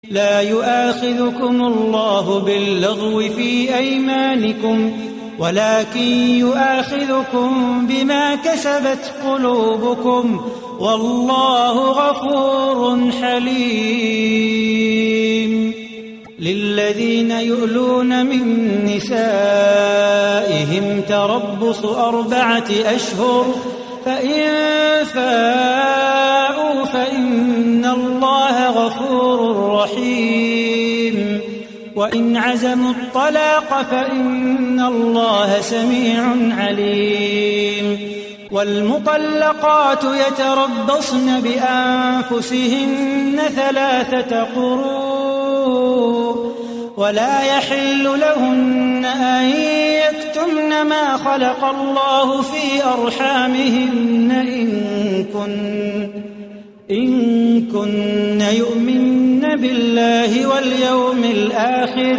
لا يؤاخذكم الله باللغو في أيمانكم ولكن يؤاخذكم بما كسبت قلوبكم والله غفور حليم. للذين يؤلون من نسائهم تربص 4 أشهر فإن فاءوا فإن الله غفور رحيم. وإن عزموا الطلاق فإن الله سميع عليم. والمطلقات يتربصن بأنفسهن 3 قروء ولا يحل لهن أن يكتمن ما خلق الله في أرحامهن إن كن يؤمن بالله واليوم الآخر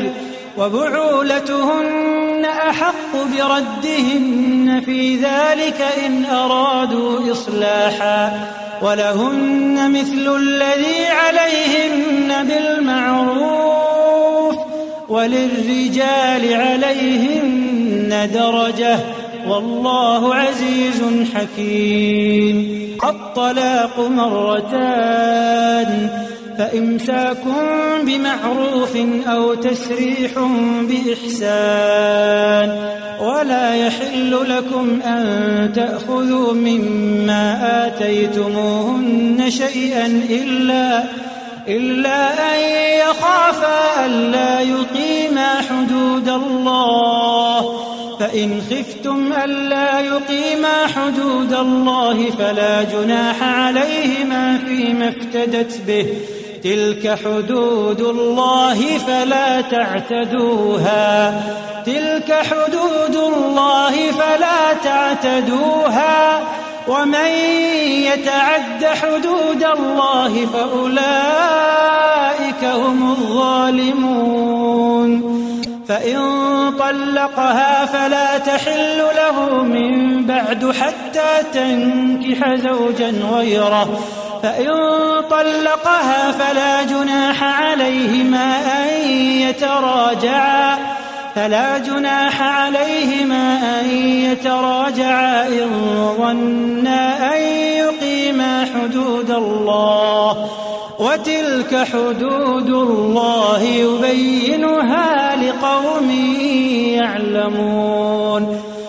وبعولتهن أحق بردهن في ذلك إن أرادوا إصلاحا ولهن مثل الذي عليهن بالمعروف وللرجال عليهن درجة والله عزيز حكيم. الطلاق 2 فإمساك بمعروف أو تسريح بإحسان ولا يحل لكم أن تأخذوا مما آتيتموهن شيئا إلا أن يخافا ألا يقيما حدود الله فإن خفتم ألا يقيما حدود الله فلا جناح عليهما فيما افتدت به تلك حدود الله فلا تعتدوها ومن يتعد حدود الله فأولئك هم الظالمون. فإن طلقها فلا تحل له من بعد حتى تنكح زوجا غيره فإن طلقها فلا جناح عليهما أن يتراجعا إن ظنا أن يقيما حدود الله وتلك حدود الله يبينها لقوم يعلمون.